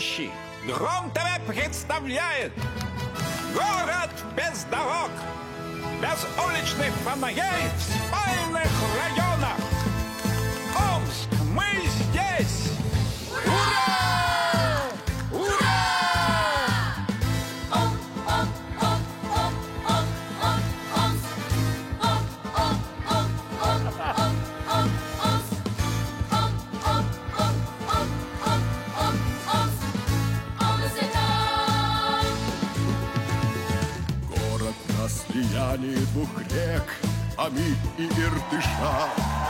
товарищи, Гром ТВ представляет город без дорог, без уличных фонарей в спальных районах. Омск, мы здесь! Ура! Ура! Город на слиянии двух рек, Ами и Иртыша.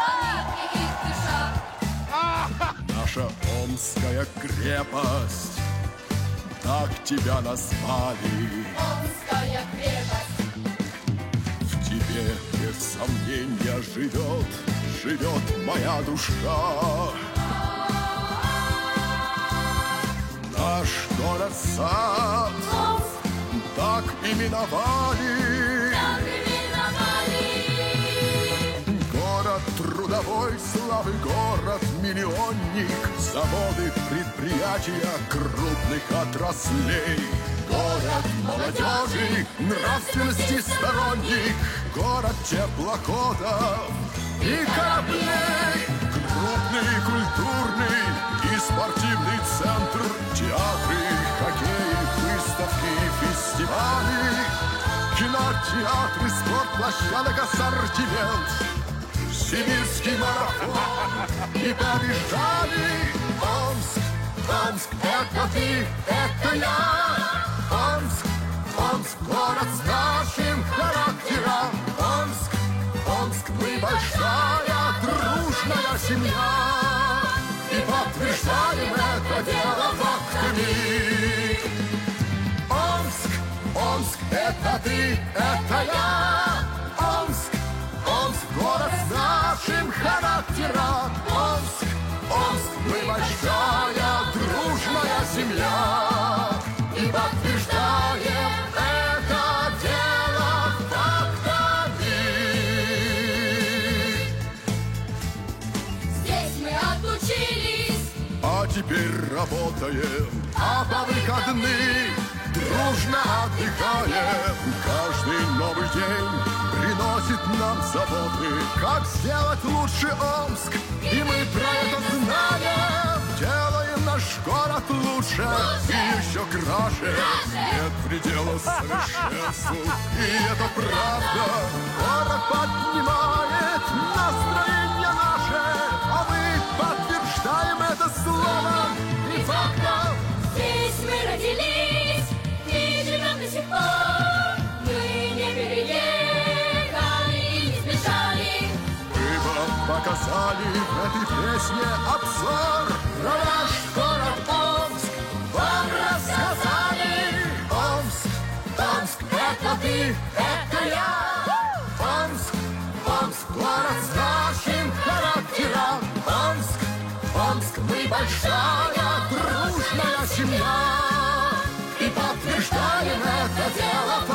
Наша Омская крепость, так тебя назвали. Омская крепость. В тебе, без сомнения, живет моя душа. Наш город-сад так именовали. Город трудовой славы, город-миллионник, заводы, предприятия крупных отраслей. Город молодежи, нравственности сторонник, город теплоходов и кораблей. Крупный культурный и спортивный центр, театры, хоккей, выставки, фестивали, кинотеатры, спортплощадок, ассортимент, сибирский марафон и побеждали. Омск, Омск, это ты, это я. Омск, Омск, город с нашим характером. Омск, Омск, мы большая дружная семья. И подтверждаем это дело фактами. Омск, Омск, это ты, это я. Омск, Омск, город с нашим характером. Омск, Омск, мы большая дружная семья. И подтверждаем это дело фактами. Здесь мы отучились, А теперь работаем, а по выходным дружно отдыхаем. Каждый новый день приносит нам заботы, как сделать лучше Омск, и мы про это знаем. Делаем наш город лучше и еще краше. Нет предела совершенству, и это правда. Город поднимает настроение наше, а мы подтверждаем это словом и фактом. здесь мы родились и живем до сих пор. Мы не переехали и не сбежали. Мы вам показали в этой песне обзор на наш город Омск. Вам рассказали. Омск, Омск, это ты, это я. Омск, Омск, город с нашим характером. Омск, Омск, мы большая дружная семья. И подтверждаем это дело